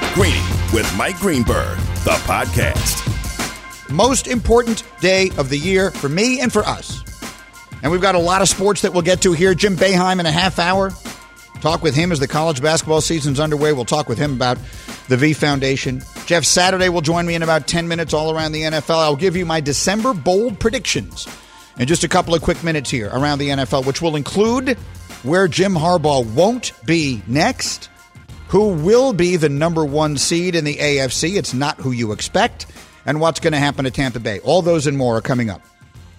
Greeny with Mike Greenberg, the podcast. Most important day of the year for me and for us. And we've got a lot of sports that we'll get to here. Jim Boeheim in a half hour. Talk with him as the college basketball season's underway. We'll talk with him about the V Foundation. Jeff Saturday will join me in about 10 minutes all around the NFL. I'll give you my December bold predictions in just a couple of quick minutes here around the NFL, which will include where Jim Harbaugh won't be next, who will be the number one seed in the AFC. It's not who you expect, and what's going to happen to Tampa Bay. All those and more are coming up.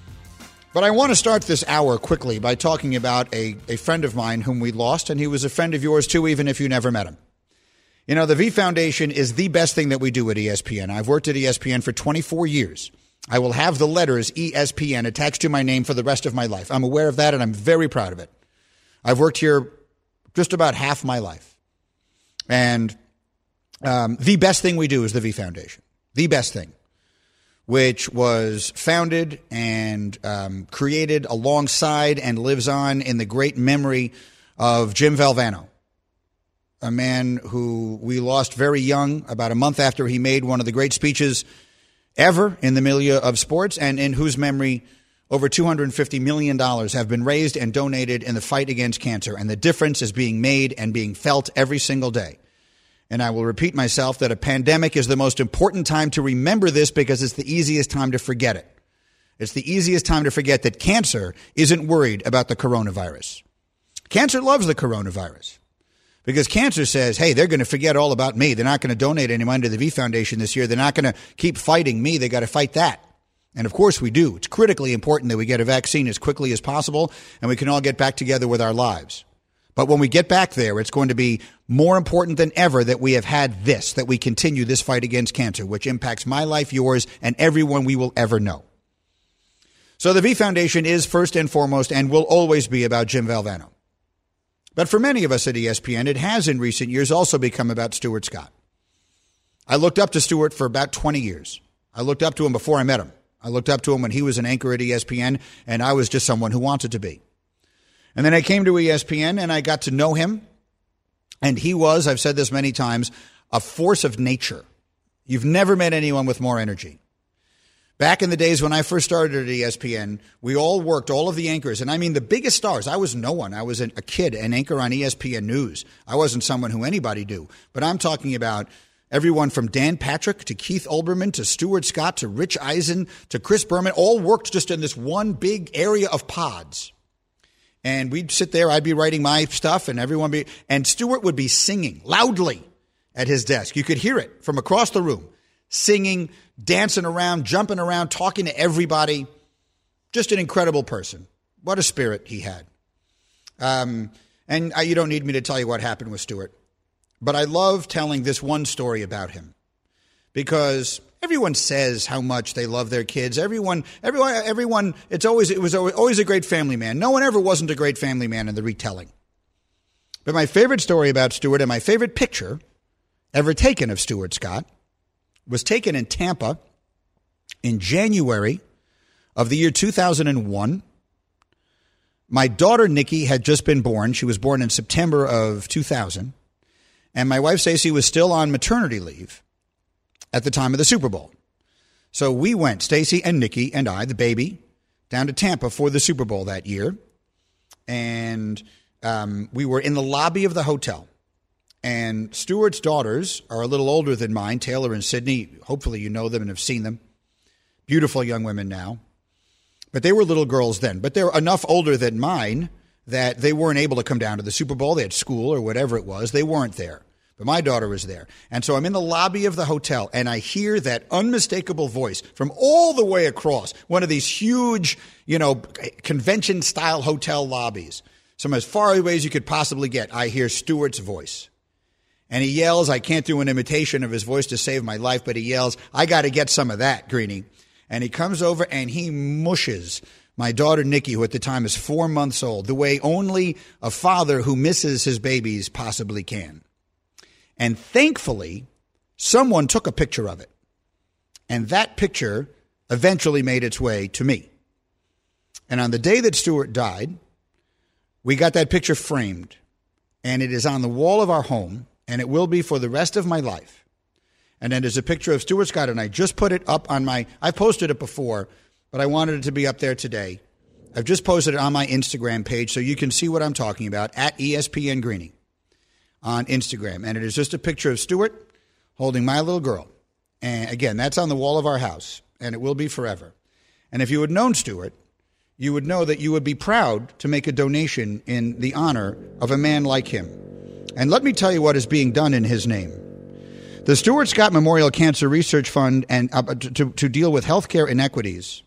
But I want to start this hour quickly by talking about a friend of mine whom we lost, and he was a friend of yours too, even if you never met him. You know, the V Foundation is the best thing that we do at ESPN. I've worked at ESPN for 24 years. I will have the letters ESPN attached to my name for the rest of my life. I'm aware of that, and I'm very proud of it. I've worked here just about half my life. And the best thing we do is the V Foundation. The best thing, which was founded and created alongside and lives on in the great memory of Jim Valvano, a man who we lost very young, about a month after he made one of the great speeches ever in the milieu of sports, and in whose memory over $250 million have been raised and donated in the fight against cancer. And the difference is being made and being felt every single day. And I will repeat myself that a pandemic is the most important time to remember this because it's the easiest time to forget it. It's the easiest time to forget that cancer isn't worried about the coronavirus. Cancer loves the coronavirus because cancer says, hey, they're going to forget all about me. They're not going to donate any money to the V Foundation this year. They're not going to keep fighting me. They got to fight that. And of course we do. It's critically important that we get a vaccine as quickly as possible and we can all get back together with our lives. But when we get back there, it's going to be more important than ever that we have had this, that we continue this fight against cancer, which impacts my life, yours, and everyone we will ever know. So the V Foundation is first and foremost and will always be about Jim Valvano. But for many of us at ESPN, it has in recent years also become about Stuart Scott. I looked up to Stuart for about 20 years. I looked up to him before I met him. I looked up to him when he was an anchor at ESPN, and I was just someone who wanted to be. And then I came to ESPN, and I got to know him. And he was, I've said this many times, a force of nature. You've never met anyone with more energy. Back in the days when I first started at ESPN, we all worked, all of the anchors, and I mean the biggest stars. I was no one. I was a kid, an anchor on ESPN News. I wasn't someone who anybody knew. But I'm talking about everyone from Dan Patrick to Keith Olbermann to Stuart Scott to Rich Eisen to Chris Berman, all worked just in this one big area of pods. And we'd sit there, I'd be writing my stuff, and Stuart would be singing loudly at his desk. You could hear it from across the room, singing, dancing around, jumping around, talking to everybody. Just an incredible person. What a spirit he had. You don't need me to tell you what happened with Stuart. But I love telling this one story about him because everyone says how much they love their kids. Everyone, it was always a great family man. No one ever wasn't a great family man in the retelling. But my favorite story about Stuart and my favorite picture ever taken of Stuart Scott was taken in Tampa in January of the year 2001. My daughter, Nikki, had just been born. She was born in September of 2000. And my wife, Stacey, was still on maternity leave at the time of the Super Bowl. So we went, Stacey and Nikki and I, the baby, down to Tampa for the Super Bowl that year. And we were in the lobby of the hotel. And Stuart's daughters are a little older than mine, Taylor and Sydney. Hopefully you know them and have seen them. Beautiful young women now. But they were little girls then. But they're enough older than mine that they weren't able to come down to the Super Bowl. They had school or whatever it was. They weren't there. But my daughter was there. And so I'm in the lobby of the hotel, and I hear that unmistakable voice from all the way across one of these huge, convention-style hotel lobbies. So as far away as you could possibly get, I hear Stuart's voice. And he yells, I can't do an imitation of his voice to save my life, but he yells, I got to get some of that, Greeny. And he comes over and he mushes my daughter, Nikki, who at the time is 4 months old, the way only a father who misses his babies possibly can. And thankfully, someone took a picture of it. And that picture eventually made its way to me. And on the day that Stuart died, we got that picture framed. And it is on the wall of our home, and it will be for the rest of my life. And then there's a picture of Stuart Scott, and I just put it up on I've posted it before, but I wanted it to be up there today. I've just posted it on my Instagram page so you can see what I'm talking about, at ESPN Greeny on Instagram. And it is just a picture of Stuart holding my little girl. And again, that's on the wall of our house, and it will be forever. And if you had known Stuart, you would know that you would be proud to make a donation in the honor of a man like him. And let me tell you what is being done in his name. The Stuart Scott Memorial Cancer Research Fund, and to deal with healthcare inequities,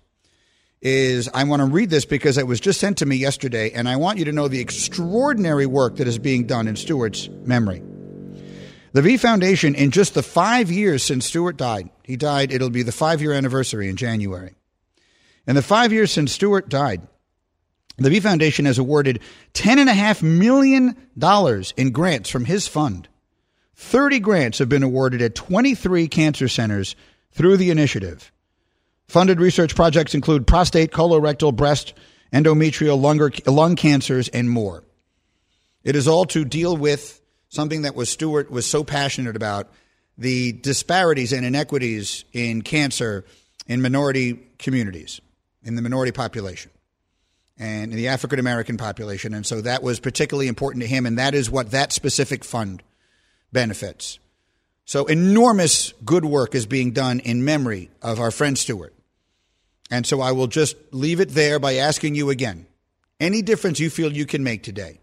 I want to read this because it was just sent to me yesterday, and I want you to know the extraordinary work that is being done in Stuart's memory. The V Foundation, in just the 5 years since Stuart died, it'll be the 5-year anniversary in January. In the 5 years since Stuart died, the V Foundation has awarded $10.5 million in grants from his fund. 30 grants have been awarded at 23 cancer centers through the initiative. Funded research projects include prostate, colorectal, breast, endometrial, lung cancers, and more. It is all to deal with something that Stuart was so passionate about, the disparities and inequities in cancer in minority communities, in the minority population, and in the African American population. And so that was particularly important to him, and that is what that specific fund benefits. So enormous good work is being done in memory of our friend Stuart. And so I will just leave it there by asking you again, any difference you feel you can make today,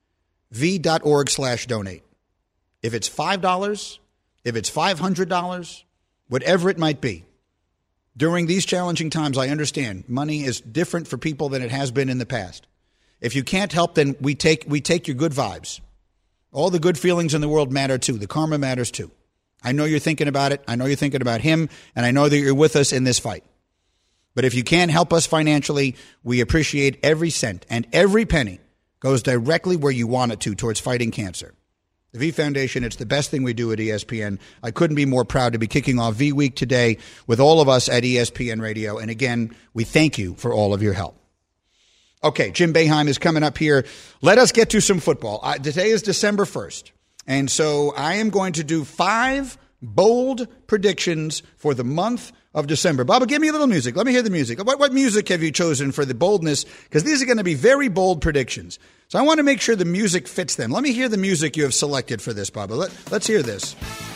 v.org/donate. If it's $5, if it's $500, whatever it might be. During these challenging times, I understand money is different for people than it has been in the past. If you can't help, then we take your good vibes. All the good feelings in the world matter too. The karma matters too. I know you're thinking about it. I know you're thinking about him, and I know that you're with us in this fight. But if you can't help us financially, we appreciate every cent, and every penny goes directly where you want it to, towards fighting cancer. The V Foundation, it's the best thing we do at ESPN. I couldn't be more proud to be kicking off V Week today with all of us at ESPN Radio. And again, we thank you for all of your help. Okay, Jim Boeheim is coming up here. Let us get to some football. Today is December 1st. And so I am going to do 5 bold predictions for the month of December. Bubba, give me a little music. Let me hear the music. What music have you chosen for the boldness? Because these are going to be very bold predictions. So I want to make sure the music fits them. Let me hear the music you have selected for this, Bubba. Let's hear this.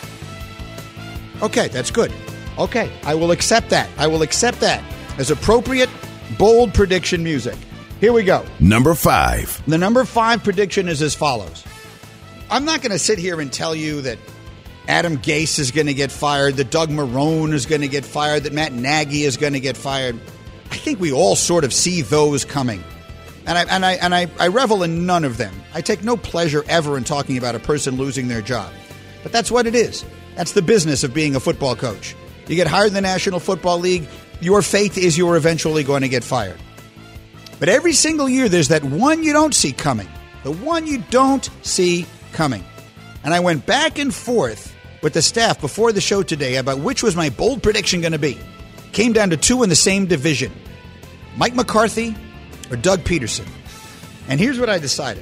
Okay, that's good. Okay, I will accept that. I will accept that as appropriate, bold prediction music. Here we go. Number 5. The number 5 prediction is as follows. I'm not going to sit here and tell you that Adam Gase is going to get fired, that Doug Marrone is going to get fired, that Matt Nagy is going to get fired. I think we all sort of see those coming. And I revel in none of them. I take no pleasure ever in talking about a person losing their job. But that's what it is. That's the business of being a football coach. You get hired in the National Football League, your fate is you're eventually going to get fired. But every single year, there's that one you don't see coming. The one you don't see coming. And I went back and forth with the staff before the show today about which was my bold prediction going to be. Came down to 2 in the same division. Mike McCarthy or Doug Peterson. And here's what I decided.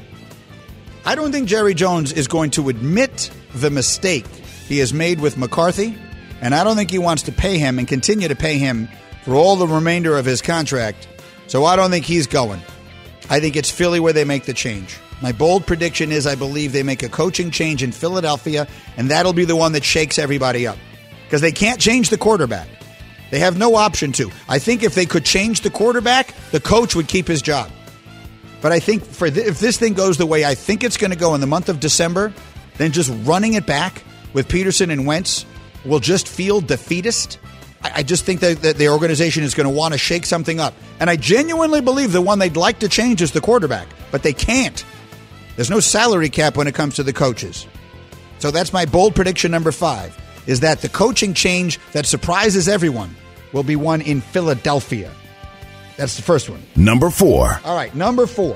I don't think Jerry Jones is going to admit the mistake he has made with McCarthy, and I don't think he wants to pay him and continue to pay him for all the remainder of his contract. So I don't think he's going. I think it's Philly where they make the change. My bold prediction is I believe they make a coaching change in Philadelphia, and that'll be the one that shakes everybody up. Because they can't change the quarterback. They have no option to. I think if they could change the quarterback, the coach would keep his job. But I think if this thing goes the way I think it's going to go in the month of December, then just running it back with Peterson and Wentz will just feel defeatist. I just think that the organization is going to want to shake something up. And I genuinely believe the one they'd like to change is the quarterback. But they can't. There's no salary cap when it comes to the coaches. So that's my bold prediction number 5, is that the coaching change that surprises everyone will be one in Philadelphia. That's the first one. Number 4. All right, number 4.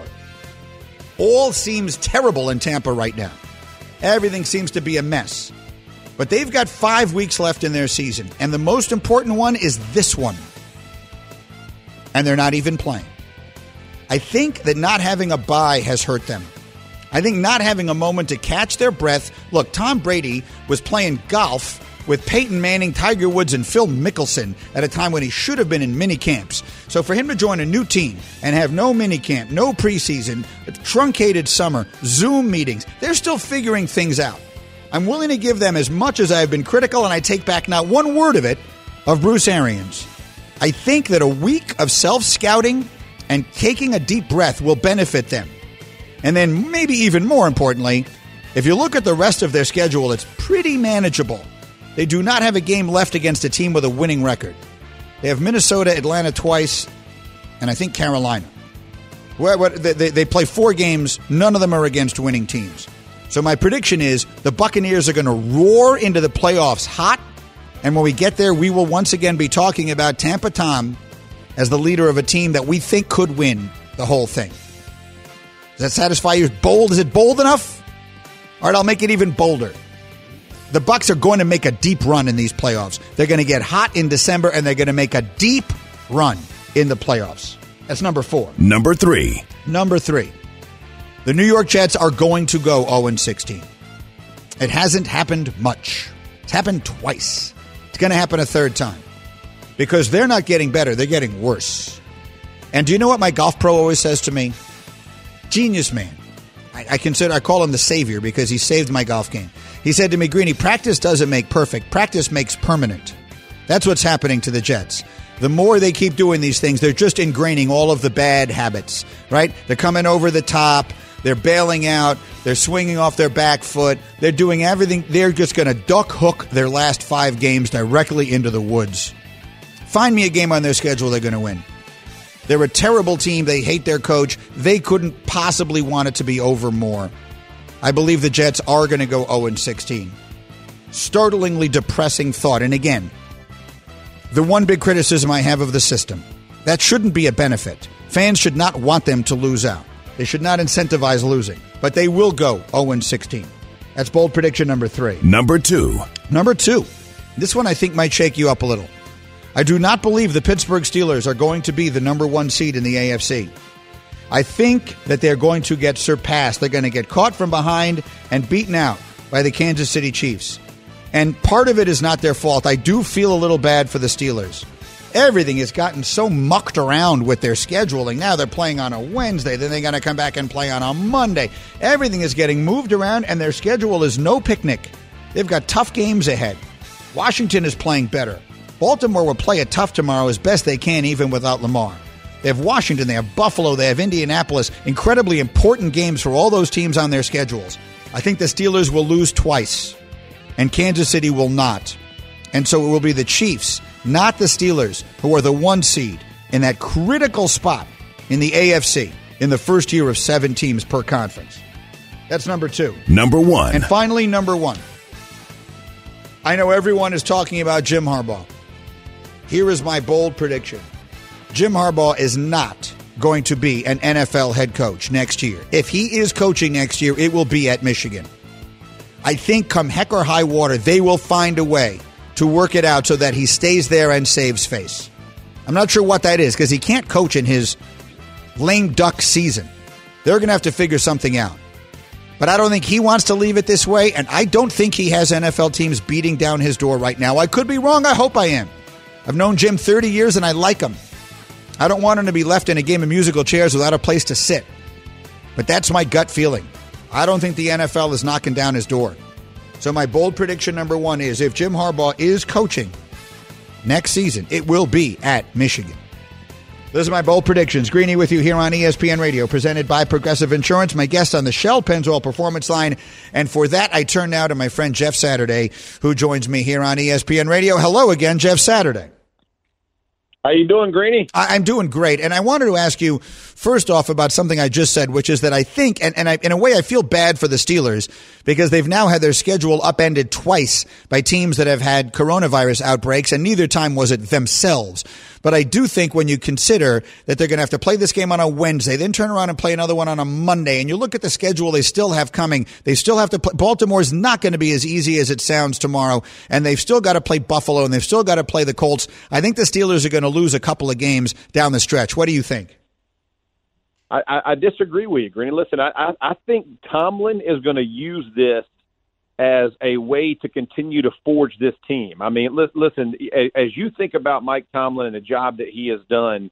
All seems terrible in Tampa right now. Everything seems to be a mess. But they've got 5 weeks left in their season, and the most important one is this one. And they're not even playing. I think that not having a bye has hurt them. I think not having a moment to catch their breath. Look, Tom Brady was playing golf with Peyton Manning, Tiger Woods, and Phil Mickelson at a time when he should have been in mini camps. So for him to join a new team and have no mini camp, no preseason, a truncated summer, Zoom meetings, they're still figuring things out. I'm willing to give them as much as I've been critical, and I take back not one word of it, of Bruce Arians. I think that a week of self-scouting and taking a deep breath will benefit them. And then maybe even more importantly, if you look at the rest of their schedule, it's pretty manageable. They do not have a game left against a team with a winning record. They have Minnesota, Atlanta twice, and I think Carolina. They play 4 games. None of them are against winning teams. So my prediction is the Buccaneers are going to roar into the playoffs hot, and when we get there, we will once again be talking about Tampa Tom as the leader of a team that we think could win the whole thing. Does that satisfy you? Bold? Is it bold enough? All right, I'll make it even bolder. The Bucs are going to make a deep run in these playoffs. They're going to get hot in December, and they're going to make a deep run in the playoffs. That's number 4. Number 3. The New York Jets are going to go 0-16. It hasn't happened much. It's happened twice. It's going to happen a third time. Because they're not getting better, they're getting worse. And do you know what my golf pro always says to me? Genius man. I call him the savior because he saved my golf game. He said to me, Greeny, practice doesn't make perfect. Practice makes permanent. That's what's happening to the Jets. The more they keep doing these things, they're just ingraining all of the bad habits, right? They're coming over the top. They're bailing out. They're swinging off their back foot. They're doing everything. They're just going to duck hook their last 5 games directly into the woods. Find me a game on their schedule they're going to win. They're a terrible team. They hate their coach. They couldn't possibly want it to be over more. I believe the Jets are going to go 0-16. Startlingly depressing thought. And again, the one big criticism I have of the system, that shouldn't be a benefit. Fans should not want them to lose out. They should not incentivize losing. But they will go 0-16. That's bold prediction number 3. Number 2. This one I think might shake you up a little. I do not believe the Pittsburgh Steelers are going to be the number 1 seed in the AFC. I think that they're going to get surpassed. They're going to get caught from behind and beaten out by the Kansas City Chiefs. And part of it is not their fault. I do feel a little bad for the Steelers. Everything has gotten so mucked around with their scheduling. Now they're playing on a Wednesday. Then they're going to come back and play on a Monday. Everything is getting moved around, and their schedule is no picnic. They've got tough games ahead. Washington is playing better. Baltimore will play it tough tomorrow as best they can, even without Lamar. They have Washington, they have Buffalo, they have Indianapolis. Incredibly important games for all those teams on their schedules. I think the Steelers will lose twice, and Kansas City will not. And so it will be the Chiefs, not the Steelers, who are the 1 seed in that critical spot in the AFC in the first year of 7 teams per conference. That's number 2. Number 1. And finally, number 1. I know everyone is talking about Jim Harbaugh. Here is my bold prediction. Jim Harbaugh is not going to be an NFL head coach next year. If he is coaching next year, it will be at Michigan. I think come heck or high water, they will find a way to work it out so that he stays there and saves face. I'm not sure what that is because he can't coach in his lame duck season. They're going to have to figure something out. But I don't think he wants to leave it this way, and I don't think he has NFL teams beating down his door right now. I could be wrong. I hope I am. I've known Jim 30 years, and I like him. I don't want him to be left in a game of musical chairs without a place to sit. But that's my gut feeling. I don't think the NFL is knocking down his door. So my bold prediction number 1 is if Jim Harbaugh is coaching next season, it will be at Michigan. Those are my bold predictions. Greeny with you here on ESPN Radio, presented by Progressive Insurance. My guest on the Shell Pennzoil Performance Line. And for that, I turn now to my friend Jeff Saturday, who joins me here on ESPN Radio. Hello again, Jeff Saturday. How you doing, Greeny? I'm doing great. And I wanted to ask you, first off, about something I just said, which is that I think, and in a way I feel bad for the Steelers because they've now had their schedule upended twice by teams that have had coronavirus outbreaks, and neither time was it themselves. But I do think when you consider that they're going to have to play this game on a Wednesday, then turn around and play another one on a Monday, and you look at the schedule they still have coming, they still have to play. Baltimore's not going to be as easy as it sounds tomorrow, and they've still got to play Buffalo, and they've still got to play the Colts. I think the Steelers are going to lose a couple of games down the stretch. What do you think? I disagree with you, Greeny. Listen, I think Tomlin is going to use this as a way to continue to forge this team. I mean, listen, as you think about Mike Tomlin and the job that he has done,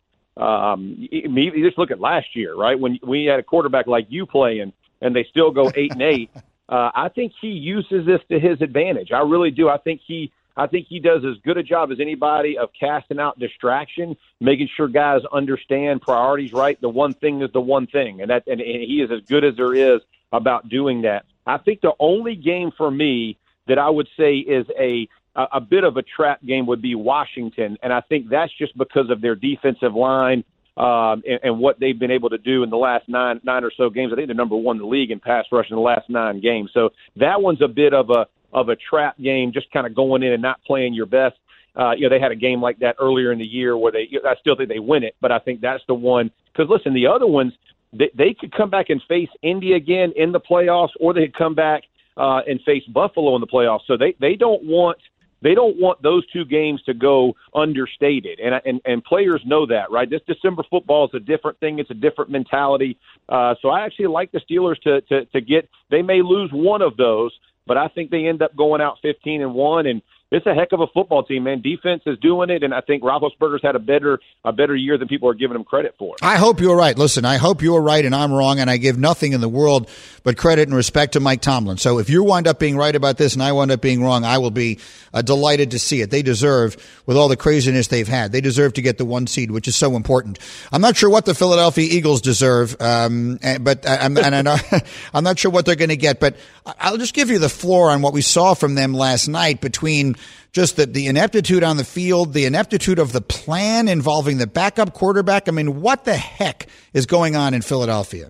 you just look at last year, right? When we had a quarterback like you playing and they still go 8-8, I think he uses this to his advantage. I really do. I think he does as good a job as anybody of casting out distraction, making sure guys understand priorities, right? The one thing is the one thing, and he is as good as there is about doing that. I think the only game for me that I would say is a bit of a trap game would be Washington, and I think that's just because of their defensive line and what they've been able to do in the last nine or so games. I think they're number one in the league in pass rush in the last 9 games. So that one's a bit of a trap game, just kind of going in and not playing your best. They had a game like that earlier in the year where I still think they win it, but I think that's the one. Because, listen, the other ones, they could come back and face Indy again in the playoffs, or they could come back and face Buffalo in the playoffs. So they don't want those 2 games to go understated, and players know that, right? This December football is a different thing; it's a different mentality. So I actually like the Steelers to get. They may lose one of those, but I think they end up going out 15-1, and it's a heck of a football team, man. Defense is doing it, and I think Roethlisberger's had a better year than people are giving him credit for. I hope you're right. Listen, I hope you're right and I'm wrong, and I give nothing in the world but credit and respect to Mike Tomlin. So if you wind up being right about this and I wind up being wrong, I will be delighted to see it. They deserve, with all the craziness they've had, they deserve to get the 1 seed, which is so important. I'm not sure what the Philadelphia Eagles deserve, but I'm not sure what they're going to get. But I'll just give you the floor on what we saw from them last night between just the ineptitude on the field, the ineptitude of the plan involving the backup quarterback. I mean, what the heck is going on in Philadelphia?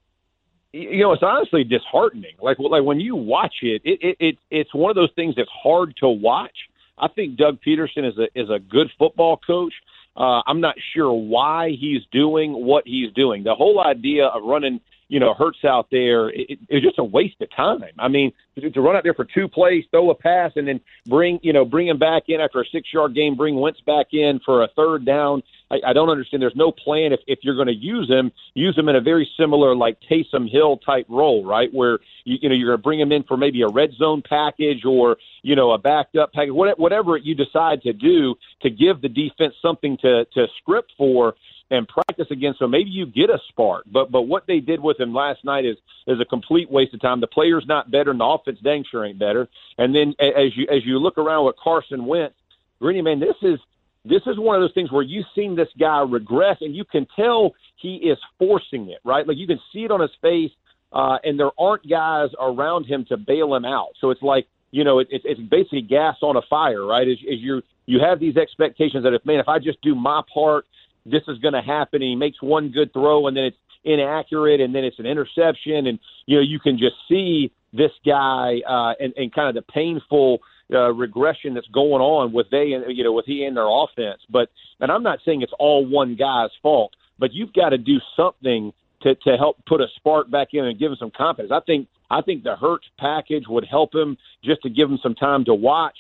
It's honestly disheartening. Like when you watch it's one of those things that's hard to watch. I think Doug Peterson is a good football coach. I'm not sure why he's doing what he's doing. The whole idea of running, Hurts out there, it's just a waste of time. I mean, to run out there for 2 plays, throw a pass, and then bring him back in after a 6-yard game, bring Wentz back in for a 3rd down. I don't understand. There's no plan if you're going to use him in a very similar like Taysom Hill type role, right? Where you're going to bring him in for maybe a red zone package or a backed up package, whatever you decide to do to give the defense something to script for and practice against. So maybe you get a spark, but what they did with him last night is a complete waste of time. The player's not better, and the offense dang sure ain't better. And then as you look around with Carson Wentz, Greeny, man, this is one of those things where you've seen this guy regress, and you can tell he is forcing it, right? Like you can see it on his face, and there aren't guys around him to bail him out. So it's like, it's basically gas on a fire, right? As you have these expectations that if I just do my part, this is going to happen. And he makes one good throw, and then it's inaccurate, and then it's an interception, and you can just see this guy and kind of the painful regression that's going on with he and their offense. And I'm not saying it's all one guy's fault, but you've got to do something to help put a spark back in and give him some confidence. I think the Hurts package would help him just to give him some time to watch.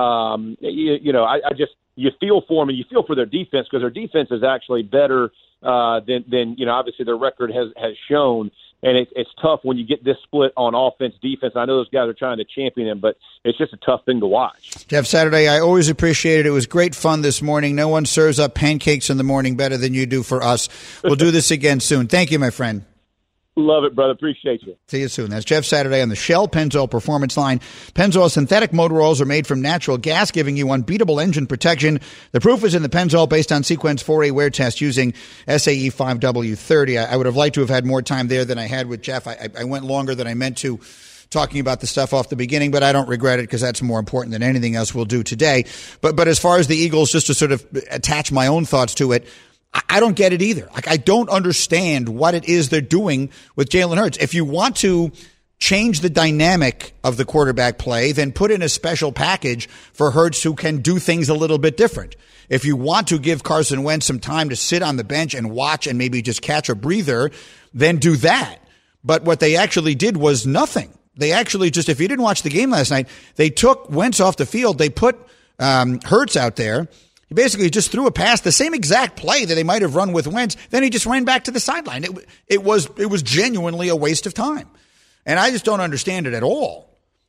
You feel for them and you feel for their defense because their defense is actually better than obviously their record has shown. And it's tough when you get this split on offense, defense. I know those guys are trying to champion him, but it's just a tough thing to watch. Jeff Saturday, I always appreciate it. It was great fun this morning. No one serves up pancakes in the morning better than you do for us. We'll do this again soon. Thank you, my friend. Love it, brother. Appreciate you. See you soon. That's Jeff Saturday on the Shell Pennzoil Performance Line. Pennzoil synthetic motor oils are made from natural gas, giving you unbeatable engine protection. The proof is in the Pennzoil based on Sequence 4A wear test using SAE 5W30. I would have liked to have had more time there than I had with Jeff. I went longer than I meant to talking about the stuff off the beginning, but I don't regret it because that's more important than anything else we'll do today. But as far as the Eagles, just to sort of attach my own thoughts to it, I don't get it either. I don't understand what it is they're doing with Jalen Hurts. If you want to change the dynamic of the quarterback play, then put in a special package for Hurts who can do things a little bit different. If you want to give Carson Wentz some time to sit on the bench and watch and maybe just catch a breather, then do that. But what they actually did was nothing. They actually just, if you didn't watch the game last night, they took Wentz off the field. They put Hurts out there. He basically just threw a pass, the same exact play that they might have run with Wentz. Then he just ran back to the sideline. It was genuinely a waste of time. And I just don't understand it at all.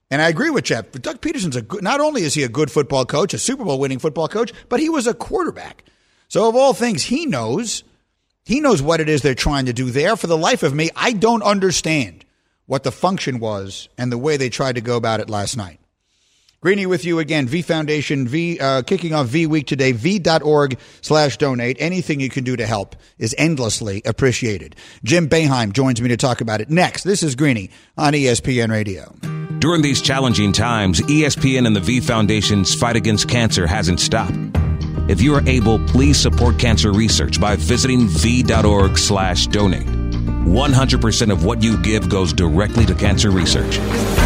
And I agree with Jeff, but Doug Peterson's not only is he a good football coach, a Super Bowl winning football coach, but he was a quarterback. So of all things, he knows what it is they're trying to do there. For the life of me, I don't understand what the function was and the way they tried to go about it last night. Greeny with you again. V Foundation, kicking off V Week today, v.org/donate. Anything you can do to help is endlessly appreciated. Jim Boeheim joins me to talk about it next. This is Greeny on ESPN Radio. During these challenging times, ESPN and the V Foundation's fight against cancer hasn't stopped. If you are able, please support cancer research by visiting v.org/donate. 100% of what you give goes directly to cancer research.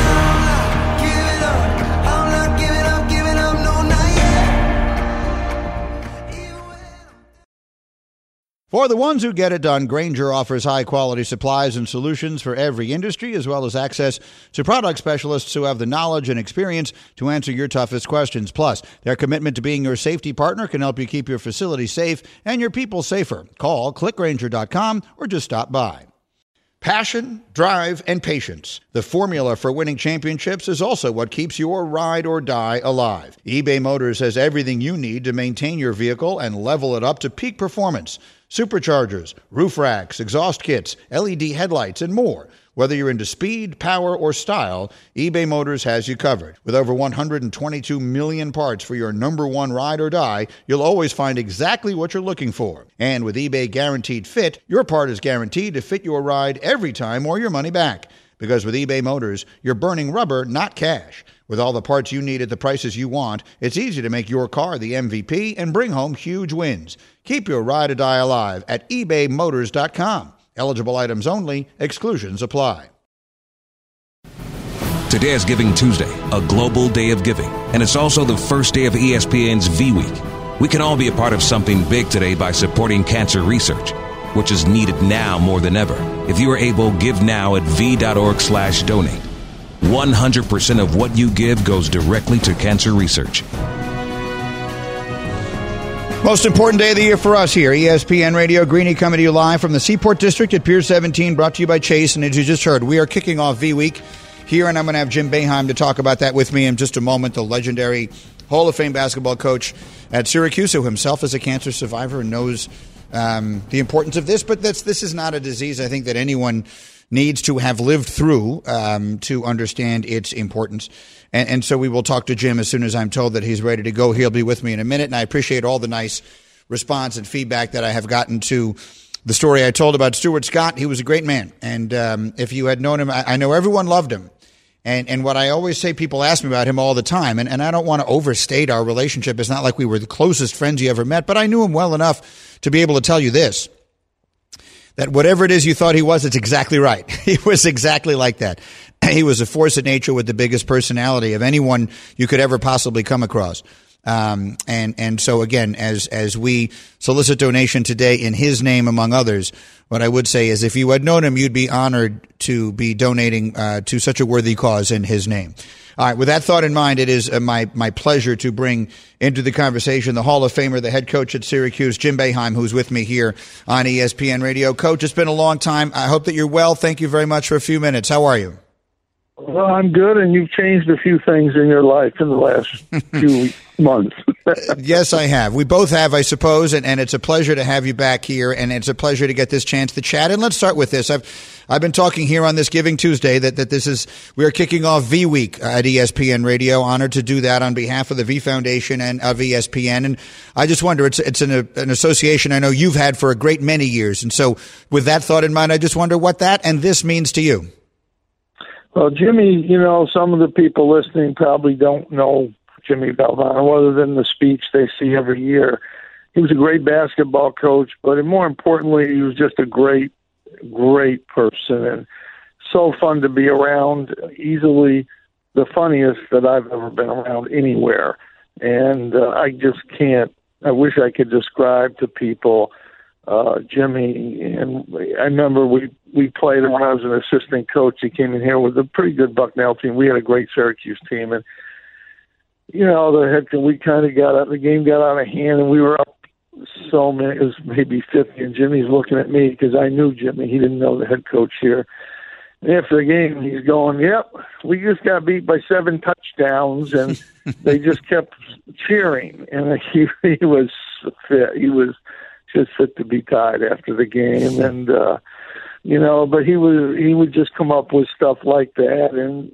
For the ones who get it done, Grainger offers high-quality supplies and solutions for every industry, as well as access to product specialists who have the knowledge and experience to answer your toughest questions. Plus, their commitment to being your safety partner can help you keep your facility safe and your people safer. Call clickgrainger.com or just stop by. Passion, drive, and patience. The formula for winning championships is also what keeps your ride or die alive. eBay Motors has everything you need to maintain your vehicle and level it up to peak performance. Superchargers, roof racks, exhaust kits, LED headlights, and more. Whether you're into speed, power, or style, eBay Motors has you covered. With over 122 million parts for your number one ride or die, you'll always find exactly what you're looking for. And with eBay Guaranteed Fit, your part is guaranteed to fit your ride every time or your money back. Because with eBay Motors, you're burning rubber, not cash. With all the parts you need at the prices you want, it's easy to make your car the MVP and bring home huge wins. Keep your ride or die alive at ebaymotors.com. Eligible items only. Exclusions apply. Today is Giving Tuesday, a global day of giving, and it's also the first day of ESPN's V Week. We can all be a part of something big today by supporting cancer research, which is needed now more than ever. If you are able, give now at v.org/donate. 100% of what you give goes directly to cancer research. Most important day of the year for us here. ESPN Radio, Greeny coming to you live from the Seaport District at Pier 17, brought to you by Chase. And as you just heard, we are kicking off V Week here, and I'm going to have Jim Boeheim to talk about that with me in just a moment, the legendary Hall of Fame basketball coach at Syracuse, who himself is a cancer survivor and knows the importance of this. But this is not a disease I think that anyone needs to have lived through to understand its importance. And so we will talk to Jim as soon as I'm told that he's ready to go. He'll be with me in a minute, and I appreciate all the nice response and feedback that I have gotten to the story I told about Stuart Scott. He was a great man, and if you had known him, I know everyone loved him. And what I always say, people ask me about him all the time, and I don't want to overstate our relationship. It's not like we were the closest friends you ever met, but I knew him well enough to be able to tell you this, that whatever it is you thought he was, it's exactly right. He was exactly like that. He was a force of nature with the biggest personality of anyone you could ever possibly come across. And so again, as we solicit donation today in his name, among others, what I would say is if you had known him, you'd be honored to be donating to such a worthy cause in his name. All right. With that thought in mind, it is my pleasure to bring into the conversation the Hall of Famer, the head coach at Syracuse, Jim Boeheim, who's with me here on ESPN Radio. Coach, it's been a long time. I hope that you're well. Thank you very much for a few minutes. How are you? Well, I'm good, and you've changed a few things in your life in the last few months. Yes, I have. We both have, I suppose, and it's a pleasure to have you back here, and it's a pleasure to get this chance to chat. And let's start with this. I've been talking here on this Giving Tuesday that we are kicking off V Week at ESPN Radio. Honored to do that on behalf of the V Foundation and of ESPN. And I just wonder, it's an association I know you've had for a great many years. And so with that thought in mind, I just wonder what that and this means to you. Well, Jimmy, some of the people listening probably don't know Jimmy Valvano other than the speech they see every year. He was a great basketball coach, but more importantly, he was just a great, great person and so fun to be around, easily the funniest that I've ever been around anywhere. And I wish I could describe to people Jimmy, and I remember we played him when I was an assistant coach. He came in here with a pretty good Bucknell team. We had a great Syracuse team, and the game got out of hand, and we were up so many. It was maybe 50, and Jimmy's looking at me because I knew Jimmy. He didn't know the head coach here, after the game, he's going, "Yep, we just got beat by 7 touchdowns," and they just kept cheering. And he was fit. He was just fit to be tied after the game, and but he would just come up with stuff like that, and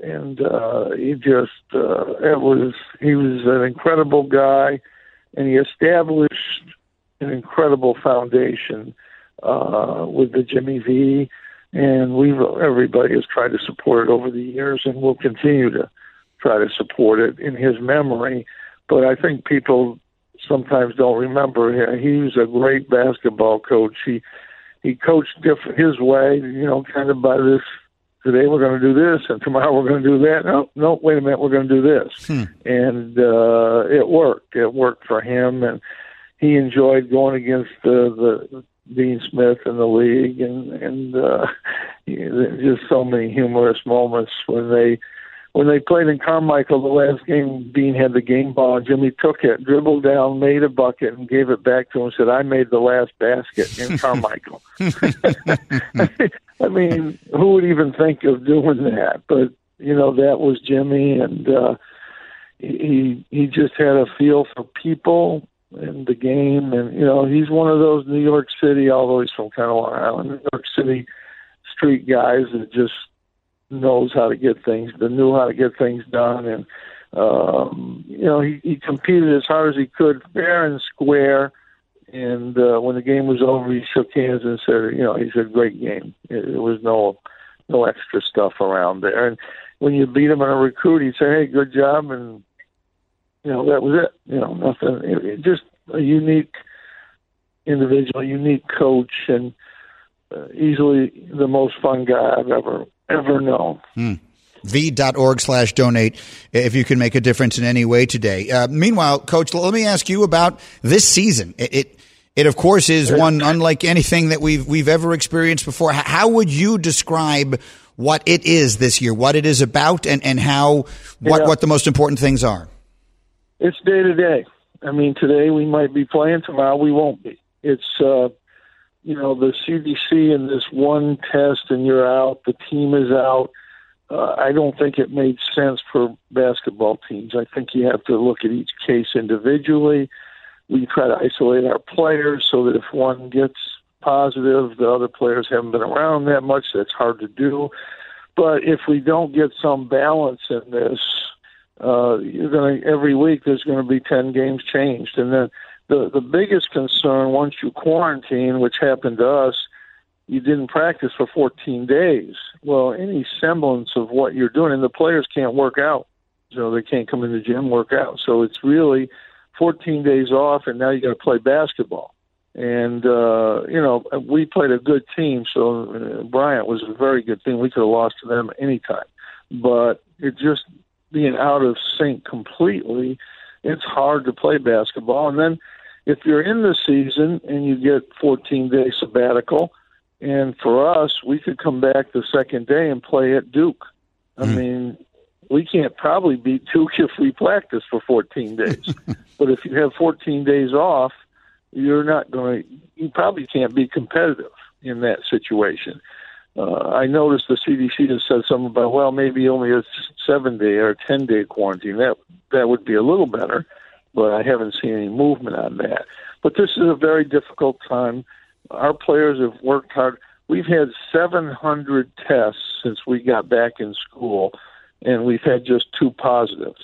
he was an incredible guy, and he established an incredible foundation with the Jimmy V. And everybody has tried to support it over the years, and we'll continue to try to support it in his memory. But I think people sometimes don't remember. He was a great basketball coach. He coached his way, kind of by this. Today we're going to do this, and tomorrow we're going to do that. No, wait a minute, we're going to do this. And it worked. It worked for him, and he enjoyed going against the Dean Smith in the league, and just so many humorous moments when they played in Carmichael the last game. Dean had the game ball, and Jimmy took it, dribbled down, made a bucket, and gave it back to him and said, "I made the last basket in Carmichael." I mean, who would even think of doing that? But that was Jimmy, and he just had a feel for people and the game, and he's one of those New York City, although he's from kind of Long Island, New York City street guys that just knew how to get things done, and he competed as hard as he could, fair and square. And when the game was over, he shook hands and said, he said, "Great game." There was no extra stuff around there. And when you beat him in a recruit, he'd say, "Hey, good job," and that was it. Nothing. It just a unique individual, unique coach, and easily the most fun guy I've ever known. V.org/donate if you can make a difference in any way today. Meanwhile, Coach, let me ask you about this season. It of course is one unlike anything that we've ever experienced before. How would you describe what it is this year, what it is about, and what the most important things are? It's day to day. I mean, today we might be playing, tomorrow we won't be. It's, the CDC and this one test and you're out, the team is out. I don't think it made sense for basketball teams. I think you have to look at each case individually. We try to isolate our players so that if one gets positive, the other players haven't been around that much. That's hard to do. But if we don't get some balance in this, every week there's going to be 10 games changed. And then the biggest concern, once you quarantine, which happened to us, you didn't practice for 14 days. Well, any semblance of what you're doing, and the players can't work out. They can't come in the gym, work out. So it's really 14 days off, and now you got to play basketball. And, we played a good team, so Bryant was a very good team. We could have lost to them anytime. But it just being out of sync completely, it's hard to play basketball. And then if you're in the season and you get 14-day sabbatical, and for us, we could come back the second day and play at Duke. I mean, we can't probably beat Duke if we practice for 14 days. But if you have 14 days off, you probably can't be competitive in that situation. I noticed the CDC has said something about, maybe only a 7-day or 10-day quarantine. That would be a little better, but I haven't seen any movement on that. But this is a very difficult time. Our players have worked hard. We've had 700 tests since we got back in school, and we've had just 2 positives.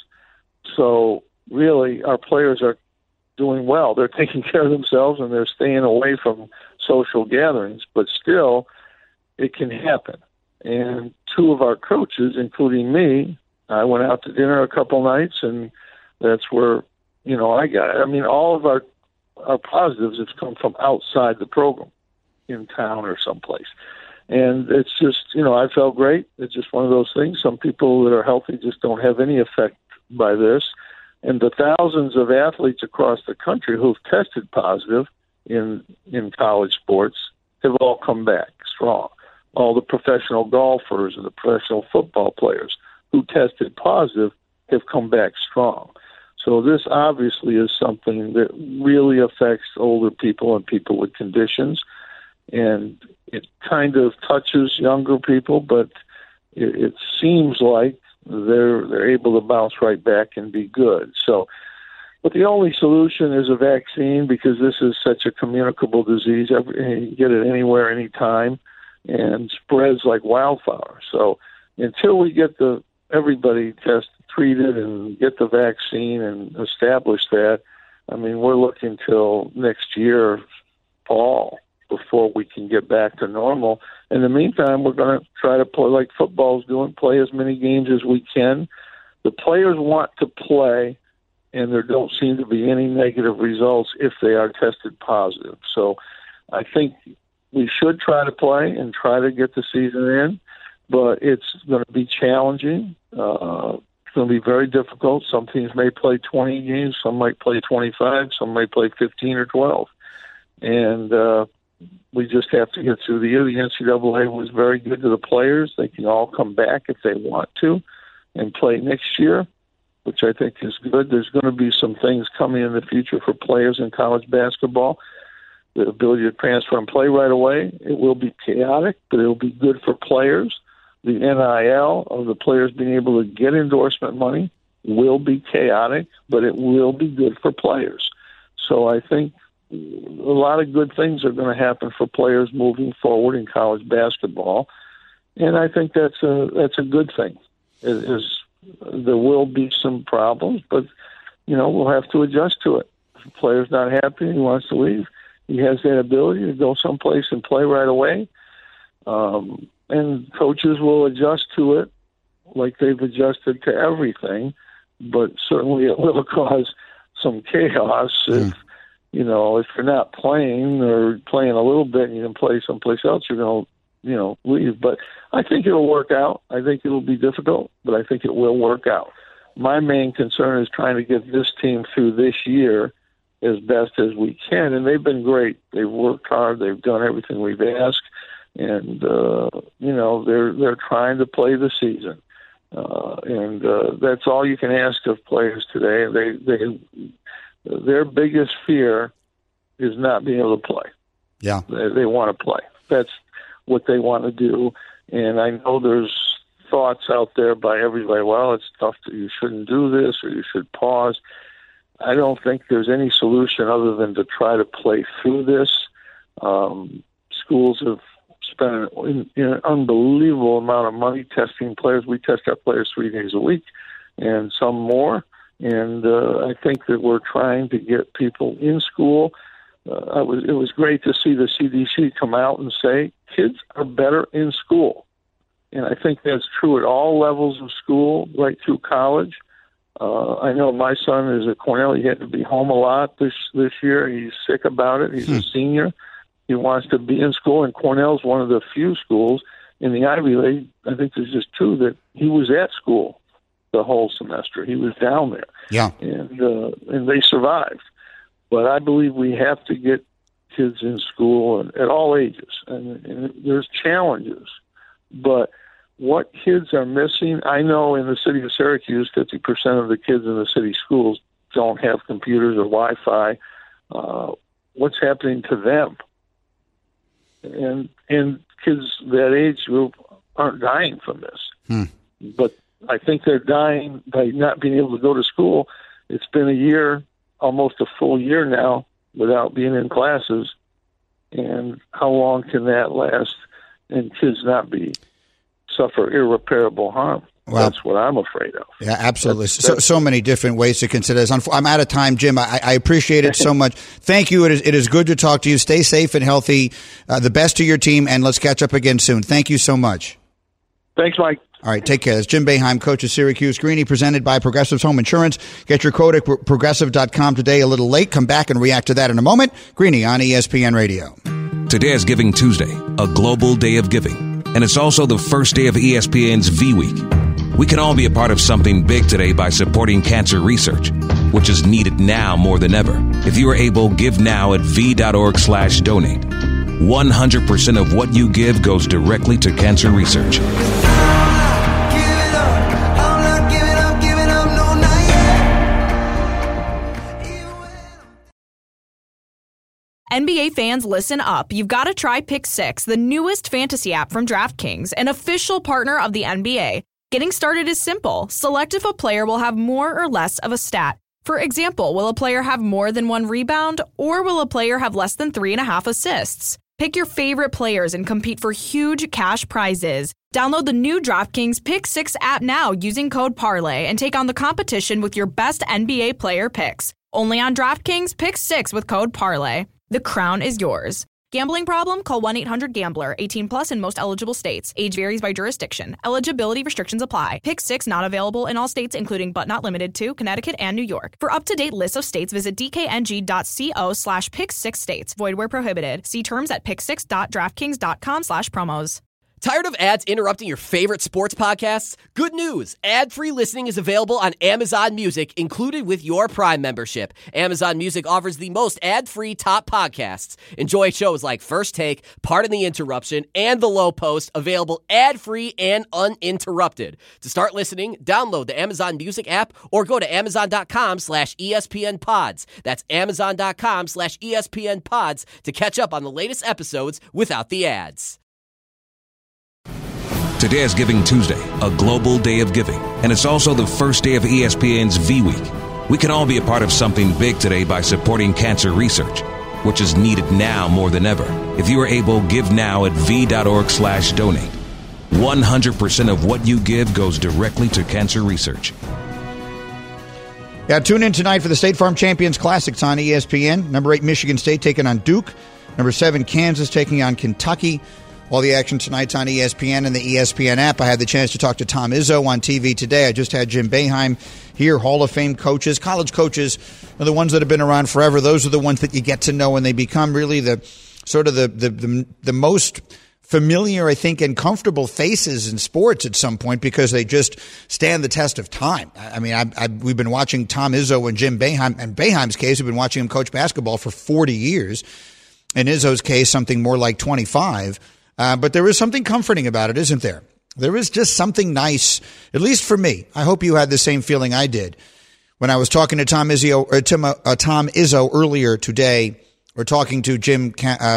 So really, our players are doing well. They're taking care of themselves, and they're staying away from social gatherings. But still, it can happen. And 2 of our coaches, including me, I went out to dinner a couple nights, and that's where, I got it. I mean, all of our positives have come from outside the program, in town or someplace. And it's just, I felt great. It's just one of those things. Some people that are healthy just don't have any effect by this. And the thousands of athletes across the country who've tested positive in college sports have all come back strong. All the professional golfers and the professional football players who tested positive have come back strong. So this obviously is something that really affects older people and people with conditions, and it kind of touches younger people, but it seems like they're able to bounce right back and be good. So, but the only solution is a vaccine, because this is such a communicable disease. You can get it anywhere, anytime, and spreads like wildfire. So until we get everybody treated and get the vaccine and establish that, I mean, we're looking till next year, fall, before we can get back to normal. In the meantime, we're going to try to play like football's doing, play as many games as we can. The players want to play, and there don't seem to be any negative results if they are tested positive. So I think we should try to play and try to get the season in, but it's going to be challenging. It's going to be very difficult. Some teams may play 20 games, some might play 25, some might play 15 or 12. And we just have to get through the year. The NCAA was very good to the players. They can all come back if they want to and play next year, which I think is good. There's going to be some things coming in the future for players in college basketball. The ability to transfer and play right away. It will be chaotic, but it will be good for players. The NIL of the players being able to get endorsement money will be chaotic, but it will be good for players. So I think a lot of good things are going to happen for players moving forward in college basketball, and I think that's a good thing. There will be some problems, but we'll have to adjust to it. If a player's not happy and he wants to leave, he has that ability to go someplace and play right away. And coaches will adjust to it like they've adjusted to everything, but certainly it will cause some chaos if you're not playing or playing a little bit and you can play someplace else, you're going to leave. But I think it'll work out. I think it'll be difficult, but I think it will work out. My main concern is trying to get this team through this year as best as we can, and they've been great. They've worked hard. They've done everything we've asked, and they're trying to play the season, and that's all you can ask of players today. Their biggest fear is not being able to play. Yeah, they want to play. That's what they want to do, and I know there's thoughts out there by everybody. Well, it's tough. You shouldn't do this, or you should pause. I don't think there's any solution other than to try to play through this. Schools have spent an unbelievable amount of money testing players. We test our players 3 days a week and some more. And I think that we're trying to get people in school. It was great to see the CDC come out and say kids are better in school. And I think that's true at all levels of school, right through college. I know my son is at Cornell. He had to be home a lot this year. He's sick about it. He's a senior. He wants to be in school, and Cornell's one of the few schools in the Ivy League. I think there's just 2 that he was at school the whole semester. He was down there. Yeah. And they survived. But I believe we have to get kids in school at all ages. And there's challenges. But what kids are missing, I know in the city of Syracuse, 50% of the kids in the city schools don't have computers or Wi-Fi. What's happening to them? And kids that age group aren't dying from this. But I think they're dying by not being able to go to school. It's been a year, almost a full year now, without being in classes. And how long can that last and kids not suffer irreparable harm? Well, that's what I'm afraid of. Yeah, absolutely. So many different ways to consider this. I'm out of time, Jim. I appreciate it so much. Thank you. It is good to talk to you. Stay safe and healthy. The best to your team, and let's catch up again soon. Thank you so much. Thanks, Mike. All right, take care. That's Jim Boeheim, coach of Syracuse. Greeny, presented by Progressive's Home Insurance. Get your quote at Progressive.com today. A little late. Come back and react to that in a moment. Greeny on ESPN Radio. Today is Giving Tuesday, a global day of giving. And it's also the first day of ESPN's V-Week. We can all be a part of something big today by supporting cancer research, which is needed now more than ever. If you are able, give now at v.org/donate. 100% of what you give goes directly to cancer research. NBA fans, listen up. You've got to try Pick 6, the newest fantasy app from DraftKings, an official partner of the NBA. Getting started is simple. Select if a player will have more or less of a stat. For example, will a player have more than 1 rebound, or will a player have less than 3.5 assists? Pick your favorite players and compete for huge cash prizes. Download the new DraftKings Pick 6 app now using code Parlay and take on the competition with your best NBA player picks. Only on DraftKings Pick 6 with code Parlay. The crown is yours. Gambling problem? Call 1-800-GAMBLER. 18 plus in most eligible states. Age varies by jurisdiction. Eligibility restrictions apply. Pick 6 not available in all states, including but not limited to Connecticut and New York. For up-to-date lists of states, visit dkng.co/pick6states. Void where prohibited. See terms at pick6.draftkings.com/promos. Tired of ads interrupting your favorite sports podcasts? Good news! Ad-free listening is available on Amazon Music, included with your Prime membership. Amazon Music offers the most ad-free top podcasts. Enjoy shows like First Take, Pardon the Interruption, and The Low Post, available ad-free and uninterrupted. To start listening, download the Amazon Music app or go to amazon.com/ESPNpods. That's amazon.com/ESPNpods to catch up on the latest episodes without the ads. Today is Giving Tuesday, a global day of giving, and it's also the first day of ESPN's V Week. We can all be a part of something big today by supporting cancer research, which is needed now more than ever. If you are able, give now at v.org/donate. 100% of what you give goes directly to cancer research. Yeah, tune in tonight for the State Farm Champions Classics on ESPN. Number 8, Michigan State taking on Duke. Number 7, Kansas taking on Kentucky. All the action tonight's on ESPN and the ESPN app. I had the chance to talk to Tom Izzo on TV today. I just had Jim Boeheim here, Hall of Fame coaches. College coaches are the ones that have been around forever. Those are the ones that you get to know, and they become really the sort of the most familiar, I think, and comfortable faces in sports at some point because they just stand the test of time. I mean, we've been watching Tom Izzo and Jim Boeheim. In Boeheim's case, we've been watching him coach basketball for 40 years. In Izzo's case, something more like 25. But there is something comforting about it, isn't there? There is just something nice, at least for me. I hope you had the same feeling I did when I was talking to Tom Izzo earlier today, or talking to Jim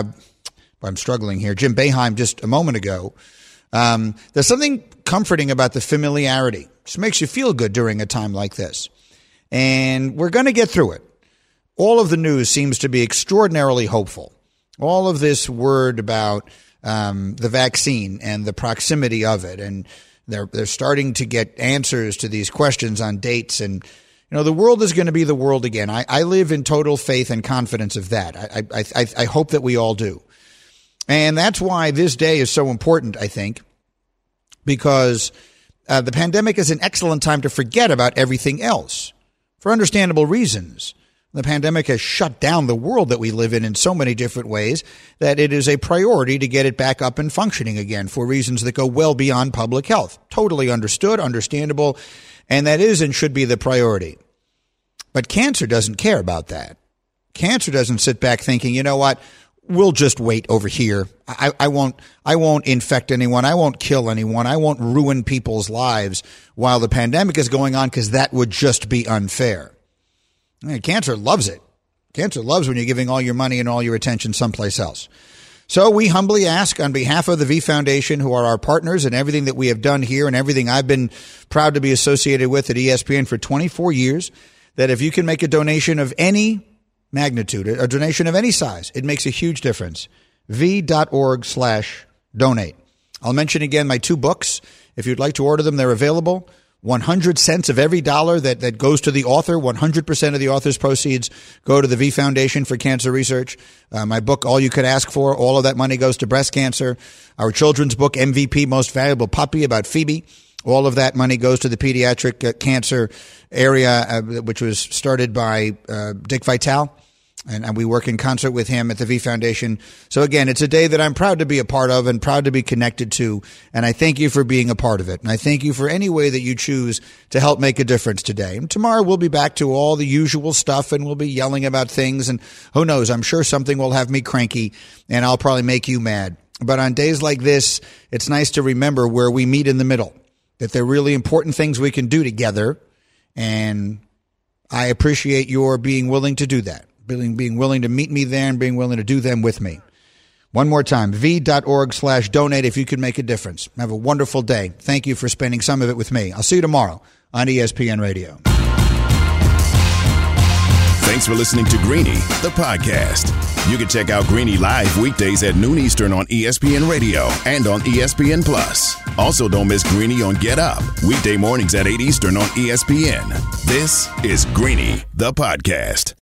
Boeheim just a moment ago. There's something comforting about the familiarity. It just makes you feel good during a time like this. And we're going to get through it. All of the news seems to be extraordinarily hopeful. All of this word about the vaccine and the proximity of it, and they're starting to get answers to these questions on dates, and the world is going to be the world again. I live in total faith and confidence of that. I hope that we all do, and that's why this day is so important. I think because the pandemic is an excellent time to forget about everything else for understandable reasons. The pandemic has shut down the world that we live in so many different ways that it is a priority to get it back up and functioning again for reasons that go well beyond public health. Totally understood, understandable, and that is and should be the priority. But cancer doesn't care about that. Cancer doesn't sit back thinking, you know what, we'll just wait over here. I won't infect anyone. I won't kill anyone. I won't ruin people's lives while the pandemic is going on because that would just be unfair. Cancer loves it. Cancer loves when you're giving all your money and all your attention someplace else. So we humbly ask on behalf of the V Foundation, who are our partners in everything that we have done here and everything I've been proud to be associated with at ESPN for 24 years, that if you can make a donation of any magnitude, a donation of any size, it makes a huge difference. v.org/donate. I'll mention again my 2 books. If you'd like to order them, they're available. 100 cents of every dollar that goes to the author, 100% of the author's proceeds go to the V Foundation for Cancer Research. My book, All You Could Ask For, all of that money goes to breast cancer. Our children's book, MVP, Most Valuable Puppy, about Phoebe. All of that money goes to the pediatric cancer area, which was started by Dick Vitale. And we work in concert with him at the V Foundation. So again, it's a day that I'm proud to be a part of and proud to be connected to. And I thank you for being a part of it. And I thank you for any way that you choose to help make a difference today. And tomorrow we'll be back to all the usual stuff and we'll be yelling about things. And who knows, I'm sure something will have me cranky and I'll probably make you mad. But on days like this, it's nice to remember where we meet in the middle, that they're really important things we can do together. And I appreciate your being willing to do that. being willing to meet me there and being willing to do them with me. One more time, v.org/donate if you could make a difference. Have a wonderful day. Thank you for spending some of it with me. I'll see you tomorrow on ESPN Radio. Thanks for listening to Greeny, the podcast. You can check out Greeny live weekdays at noon Eastern on ESPN Radio and on ESPN Plus. Also, don't miss Greeny on Get Up, weekday mornings at 8 Eastern on ESPN. This is Greeny, the podcast.